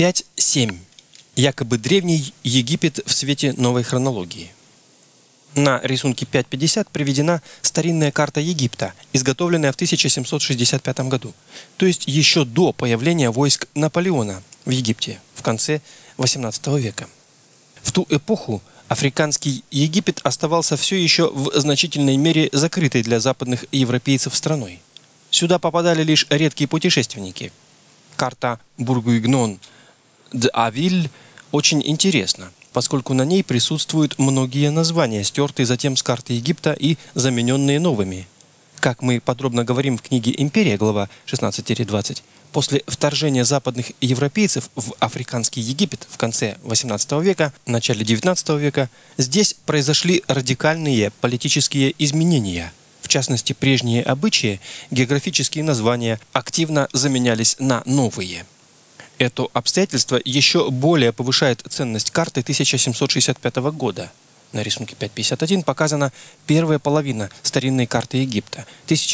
5.7. Якобы древний Египет в свете новой хронологии. На рисунке 5.50 приведена старинная карта Египта, изготовленная в 1765 году, то есть еще до появления войск Наполеона в Египте в конце XVIII века. В ту эпоху африканский Египет оставался все еще в значительной мере закрытой для западных европейцев страной. Сюда попадали лишь редкие путешественники. Карта Бургуигнон д'Авиль очень интересна, поскольку на ней присутствуют многие названия, стертые затем с карты Египта и замененные новыми. Как мы подробно говорим в книге «Империя», глава 16-20, после вторжения западных европейцев в африканский Египет в конце XVIII века, начале XIX века, здесь произошли радикальные политические изменения. В частности, прежние обычаи, географические названия активно заменялись на новые. Это обстоятельство еще более повышает ценность карты 1765 года. На рисунке 5.51 показана первая половина старинной карты Египта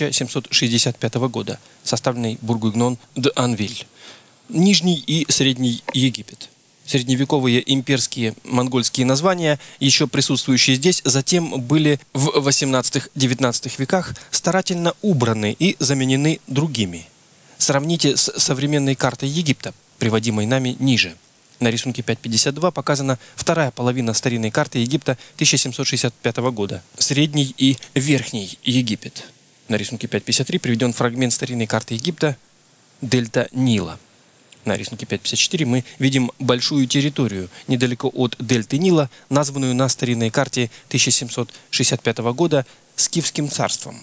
1765 года, составленной Бургуигнон д'Анвиль. Нижний и Средний Египет. Средневековые имперские монгольские названия, еще присутствующие здесь, затем были в XVIII-XIX веках старательно убраны и заменены другими. Сравните с современной картой Египта, приводимой нами ниже. На рисунке 5.52 показана вторая половина старинной карты Египта 1765 года. Средний и Верхний Египет. На рисунке 5.53 приведен фрагмент старинной карты Египта дельта Нила. На рисунке 5.54 мы видим большую территорию недалеко от дельты Нила, названную на старинной карте 1765 года Скифским царством.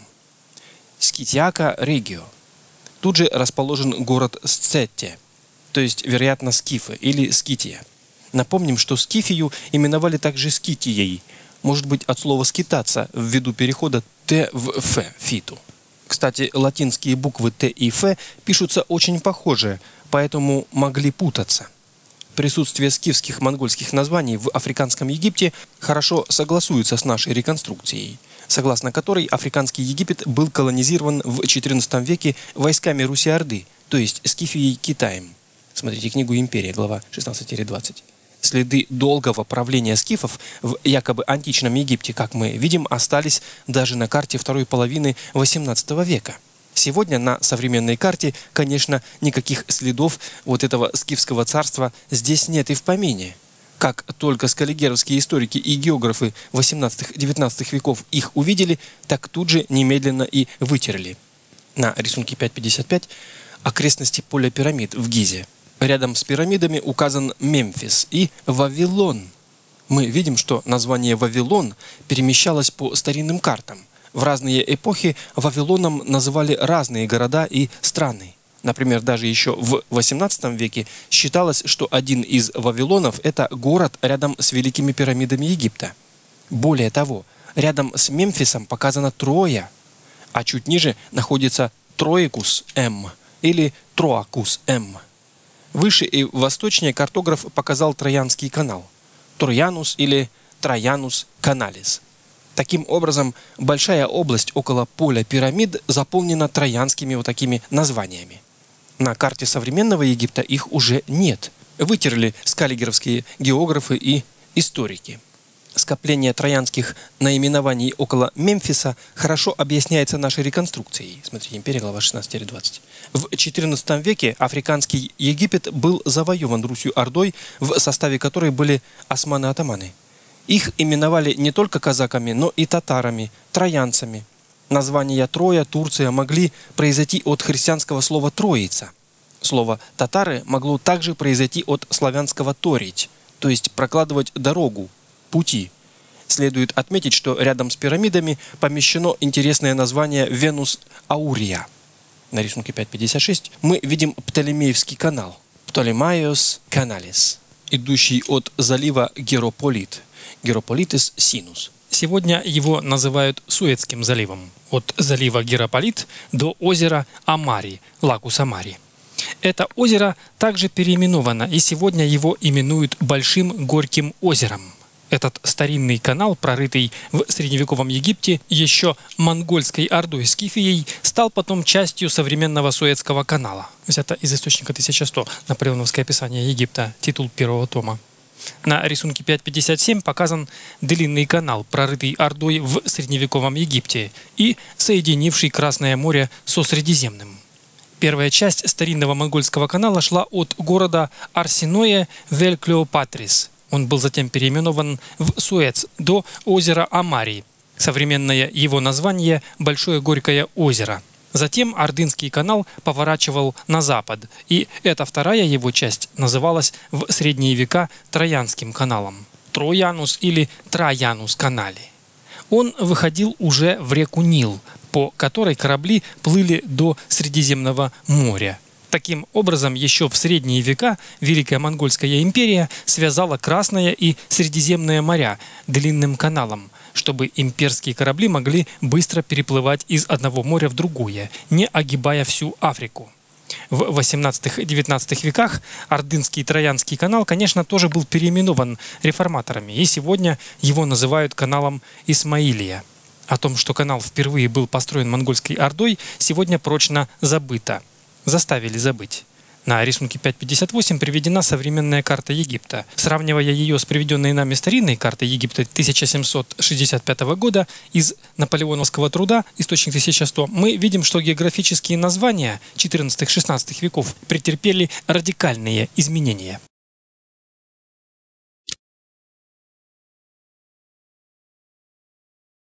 Скитиака Регио. Тут же расположен город Сцетте, то есть, вероятно, Скифы или Скития. Напомним, что Скифию именовали также Скитией, может быть, от слова «скитаться» ввиду перехода «т» в «ф» – «фиту». Кстати, латинские буквы «т» и «ф» пишутся очень похоже, поэтому могли путаться. Присутствие скифских монгольских названий в африканском Египте хорошо согласуется с нашей реконструкцией, согласно которой африканский Египет был колонизирован в XIV веке войсками Руси-Орды, то есть Скифией Китаем. Смотрите книгу «Империя», глава 16-20. Следы долгого правления скифов в якобы античном Египте, как мы видим, остались даже на карте второй половины XVIII века. Сегодня на современной карте, конечно, никаких следов вот этого скифского царства здесь нет и в помине. Как только скаллигеровские историки и географы XVIII-XIX веков их увидели, так тут же немедленно и вытерли. На рисунке 5.55 окрестности поля пирамид в Гизе. Рядом с пирамидами указан Мемфис и Вавилон. Мы видим, что название Вавилон перемещалось по старинным картам. В разные эпохи Вавилоном называли разные города и страны. Например, даже еще в XVIII веке считалось, что один из Вавилонов – это город рядом с великими пирамидами Египта. Более того, рядом с Мемфисом показана Троя, а чуть ниже находится Троикус-М или Троакус-М. Выше и восточнее картограф показал Троянский канал – Троянус или Троянус Каналис. Таким образом, большая область около поля пирамид заполнена троянскими вот такими названиями. На карте современного Египта их уже нет. Вытерли скаллигеровские географы и историки. Скопление троянских наименований около Мемфиса хорошо объясняется нашей реконструкцией. Смотрите, «Империя», глава 16-20. В XIV веке африканский Египет был завоеван Русью-Ордой, в составе которой были османы-атаманы. Их именовали не только казаками, но и татарами, троянцами. Названия Троя, Турция могли произойти от христианского слова «троица». Слово «татары» могло также произойти от славянского «торить», то есть прокладывать дорогу, пути. Следует отметить, что рядом с пирамидами помещено интересное название Венус Аурия. На рисунке 5.56 мы видим Птолемеевский канал, Птолемaios Canalis, идущий от залива Герополит, Герополитес Синус. Сегодня его называют Суэцким заливом, от залива Герополит до озера Амари, Лагус Амари. Это озеро также переименовано, и сегодня его именуют Большим Горьким озером. Этот старинный канал, прорытый в средневековом Египте еще монгольской ордой Скифией, стал потом частью современного Суэцкого канала. Взято из источника 1100, Наполеоновское описание Египта, титул первого тома. На рисунке 5.57 показан длинный канал, прорытый ордой в средневековом Египте и соединивший Красное море со Средиземным. Первая часть старинного монгольского канала шла от города Арсиное в Эль-Клеопатрис. Он был затем переименован в Суэц до озера Амари. Современное его название – Большое Горькое озеро. Затем Ордынский канал поворачивал на запад, и эта вторая его часть называлась в средние века Троянским каналом – Троянус или Траянус канале. Он выходил уже в реку Нил, по которой корабли плыли до Средиземного моря. Таким образом, еще в средние века Великая Монгольская империя связала Красное и Средиземное моря длинным каналом, чтобы имперские корабли могли быстро переплывать из одного моря в другое, не огибая всю Африку. В XVIII-XIX веках Ордынский Троянский канал, конечно, тоже был переименован реформаторами, и сегодня его называют каналом Исмаилия. О том, что канал впервые был построен монгольской ордой, сегодня прочно забыто. Заставили забыть. На рисунке 5.58 приведена современная карта Египта. Сравнивая ее с приведенной нами старинной картой Египта 1765 года из наполеоновского труда «Источник 1100», мы видим, что географические названия XIV-XVI веков претерпели радикальные изменения.